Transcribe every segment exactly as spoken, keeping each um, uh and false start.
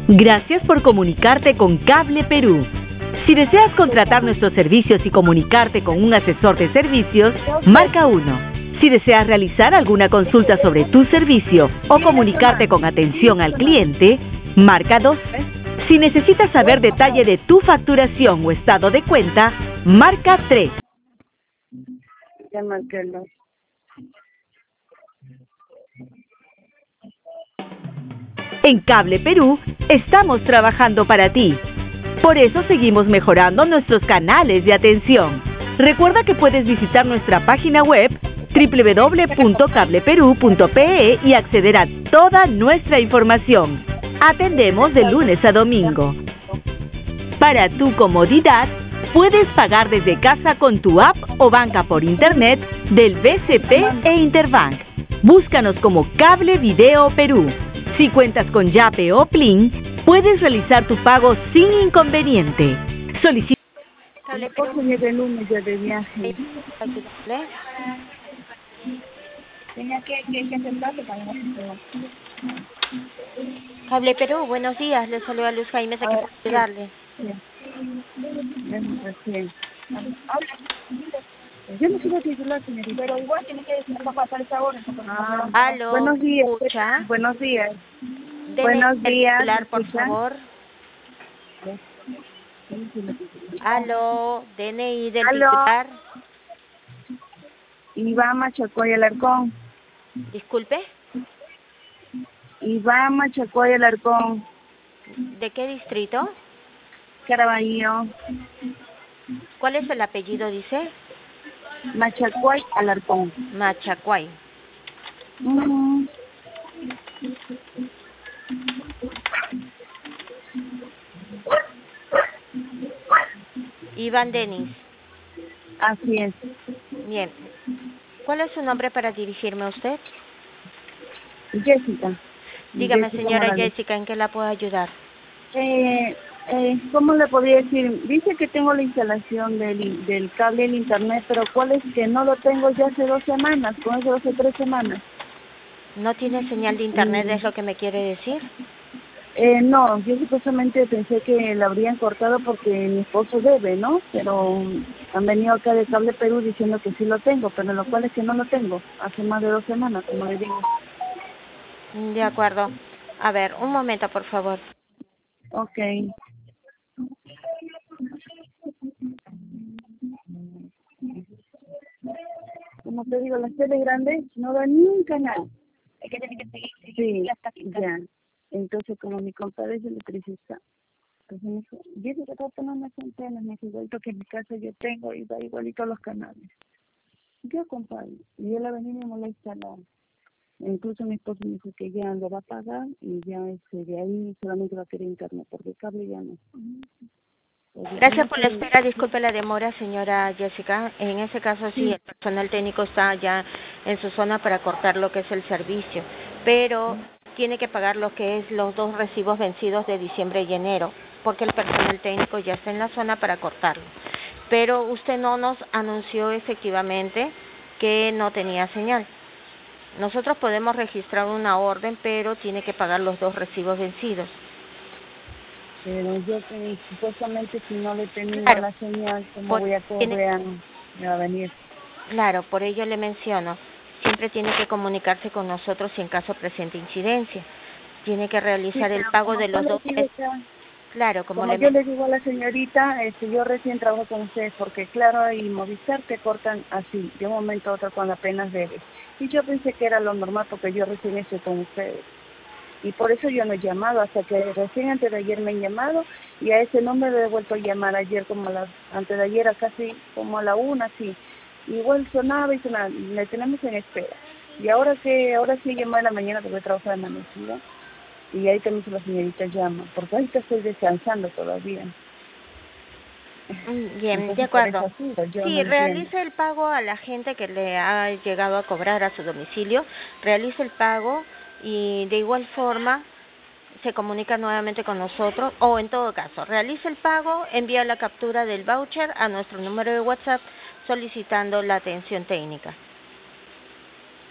Gracias por comunicarte con Cable Perú. Si deseas contratar nuestros servicios y comunicarte con un asesor de servicios, marca uno. Si deseas realizar alguna consulta sobre tu servicio o comunicarte con atención al cliente, marca dos. Si necesitas saber detalle de tu facturación o estado de cuenta, marca tres. Ya marqué el dos. En Cable Perú, estamos trabajando para ti. Por eso seguimos mejorando nuestros canales de atención. Recuerda que puedes visitar nuestra página web doble u doble u doble u punto cable perú punto pe e y acceder a toda nuestra información. Atendemos de lunes a domingo. Para tu comodidad, puedes pagar desde casa con tu app o banca por internet del B C P e Interbank. Búscanos como Cable Video Perú. Si cuentas con Yape o Plin, puedes realizar tu pago sin inconveniente. Solicita Cable Perú. De lunes ya de viaje. Tenía que, que, que aceptarlo para no. Cable Perú, buenos días. Les saluda Luz Jaime, ¿a qué puedo ayudarle? Sí. Yo no quiero titular, señorita. Pero igual tiene que pasar esa hora. Ah, aló, buenos días. ¿escucha? Buenos días. Deme Buenos días. Titular, por favor. Aló, D N I del aló. titular. Iván Machacoy Alarcón. Disculpe. Iván Machacoy Alarcón. ¿De qué distrito? Caraballo. ¿Cuál es el apellido, dice? Machacuay Alarcón. Machacuay. Uh-huh. Iván Denis. Así es. Bien. ¿Cuál es su nombre para dirigirme a usted? Jessica. Dígame, Jessica señora Morales. Jessica, ¿en qué la puedo ayudar? Eh, eh, ¿Cómo le podría decir? Dice que tengo la instalación del, del cable del internet, pero ¿cuál es que no lo tengo ya hace dos semanas? Con eso hace tres semanas. ¿No tiene señal de internet, Mm. es lo que me quiere decir? Eh, no, yo supuestamente pensé que la habrían cortado porque mi esposo debe, ¿no? Pero han venido acá de Cable Perú diciendo que sí lo tengo, pero lo cual es que no lo tengo. Hace más de dos semanas, como le digo. De acuerdo. A ver, un momento, por favor. Ok. Como te digo, la tele grande no da ni un canal. Es que tiene que seguir. Sí, ya. Entonces, como mi compadre es electricista, entonces me dijo, dice que está tomando antenas, me dice, igualito que en mi casa yo tengo, y da igualito los canales. Yo, compadre, y él ha venido y me lo ha instalado. Incluso mi esposo me dijo que ya lo va a pagar y ya este, de ahí solamente va a querer internet, porque el cable ya no. Gracias por la espera, disculpe la demora, señora Jessica. En ese caso, sí, el personal técnico está ya en su zona para cortar lo que es el servicio, pero tiene que pagar lo que es los dos recibos vencidos de diciembre y enero, porque el personal técnico ya está en la zona para cortarlo. Pero usted no nos anunció efectivamente que no tenía señal. Nosotros podemos registrar una orden, pero tiene que pagar los dos recibos vencidos. Pero yo que supuestamente si no le tenía Claro, la señal, ¿cómo por, voy a tiene, cobrar? Me va a venir. Claro, por ello le menciono, siempre tiene que comunicarse con nosotros si en caso presente incidencia. Tiene que realizar Sí, el pago de como los yo dos le digo, meses. Claro, como, como le yo le digo a la señorita, este, yo recién trabajo con ustedes, porque claro, y Movistar te cortan así, de un momento a otro cuando apenas debes. Y yo pensé que era lo normal porque yo recién estoy con ustedes. Y por eso yo no he llamado, hasta que recién antes de ayer me han llamado, y a ese número le he vuelto a llamar ayer como a la, antes de ayer a casi como a la una, así. Igual sonaba y sonaba, le tenemos en espera. Y ahora que, ahora sí llamé en la mañana porque trabajo de amanecida, y ahí también la señorita llama, porque ahorita estoy descansando todavía. Bien, Entonces, de acuerdo. por eso, yo Sí, no entiendo. realice el pago a la gente que le ha llegado a cobrar a su domicilio, realice el pago y de igual forma se comunica nuevamente con nosotros, o en todo caso, realice el pago, envía la captura del voucher a nuestro número de WhatsApp solicitando la atención técnica.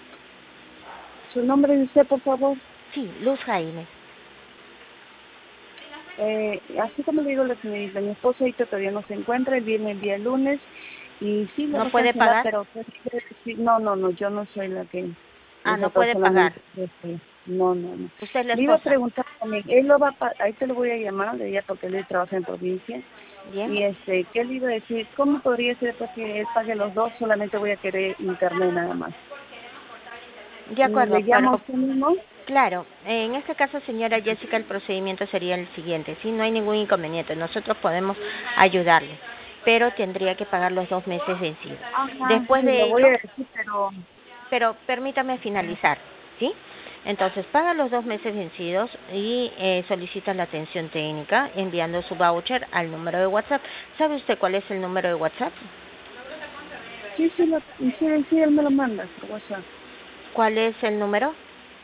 ¿Su nombre de usted, por favor? Sí, Luz Jaime. Eh, así como le digo la señorita, mi esposo ahorita todavía no se encuentra, él viene el día lunes y sí lo va ¿No a puede cancelar, pagar? pero pues, sí, no, no, no, yo no soy la que Ah, deja no todo, puede pagar. solamente este, no, no, no. Usted es la Le iba a esposa. preguntar también, él lo va a, pa- ahí te lo voy a llamar, de ella porque él trabaja en provincia, Bien. y este, ¿qué le iba a decir? ¿Cómo podría ser pues que él pague los dos? Solamente voy a querer internet nada más. De acuerdo, ¿Le llamo a pero usted mismo? claro, en este caso, señora Jessica, el procedimiento sería el siguiente. Sí, no hay ningún inconveniente. Nosotros podemos ayudarle, pero tendría que pagar los dos meses vencidos. Ajá, Después sí, de lo voy ello, a decir, pero... pero permítame finalizar, ¿sí? Entonces, paga los dos meses vencidos y eh, solicita la atención técnica enviando su voucher al número de WhatsApp. ¿Sabe usted cuál es el número de WhatsApp? Sí, sí, lo, sí, sí, él me lo manda por WhatsApp. ¿Cuál es el número?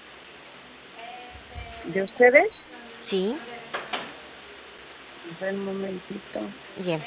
¿De ustedes? Sí, A ver, un momentito. bien.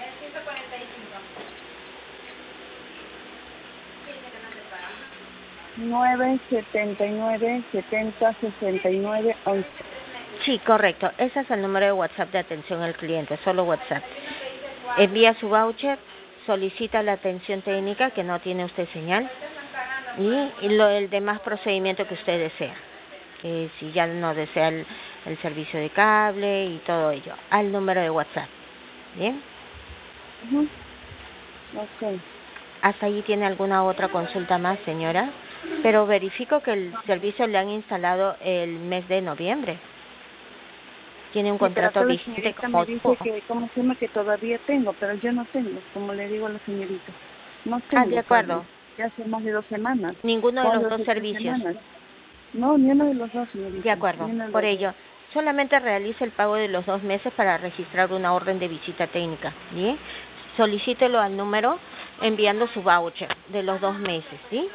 nueve setenta y nueve setenta sesenta y nueve once. Sí, correcto. Ese es el número de WhatsApp de atención al cliente, solo WhatsApp. Envía su voucher, solicita la atención técnica que no tiene usted señal y, y lo, el demás procedimiento que usted desea. Que si ya no desea el, el servicio de cable y todo ello, al número de WhatsApp. ¿Bien? Uh-huh. Ok. ¿Hasta ahí tiene alguna otra consulta más, señora? Pero verifico que el servicio le han instalado el mes de noviembre. Tiene un Sí, pero contrato acá la vigente señorita como me dice dúo. que, ¿cómo se llama? Que todavía tengo, pero yo no tengo, como le digo a la señorita. No Ah, de tengo todavía. acuerdo. Ya hace más de dos semanas. Ninguno de Más de los dos dos o tres servicios. semanas. No, ni uno de los dos, De señorita. acuerdo. Ni uno de Por los dos. ello, solamente realice el pago de los dos meses para registrar una orden de visita técnica. ¿Bien? Solicítelo al número enviando su voucher de los dos meses. ¿Sí?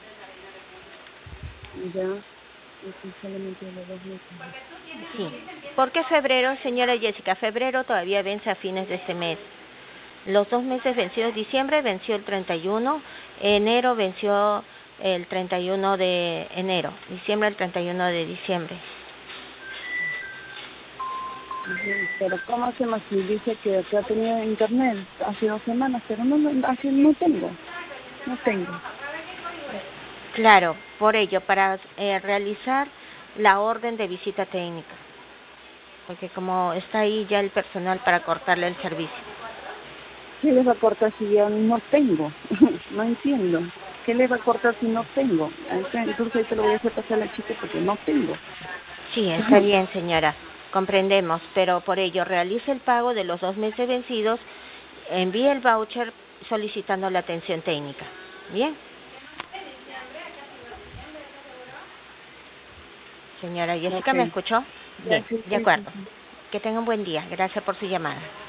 Ya. Sí, solamente de los dos meses. Sí. ¿Por qué febrero, señora Jessica? Febrero todavía vence a fines de este mes. Los dos meses vencidos, diciembre venció el treinta y uno, enero venció el treinta y uno de enero, diciembre el treinta y uno de diciembre. Ujú. Pero ¿cómo se llama? Si dice que, que ha tenido internet hace dos semanas, pero no, no, así no tengo. No tengo. Claro, por ello, para eh, realizar la orden de visita técnica, porque como está ahí ya el personal para cortarle el servicio. ¿Qué le va a cortar si yo no tengo? No entiendo. ¿Qué le va a cortar si no tengo? Entonces ahí te lo voy a hacer pasar a la chica porque no tengo. Sí, está bien, señora, comprendemos, pero por ello realice el pago de los dos meses vencidos, envíe el voucher solicitando la atención técnica. ¿Bien? Señora Jessica, Ok. ¿me escuchó? Ya, Bien, sí, de sí, sí, acuerdo. sí. Que tenga un buen día. Gracias por su llamada.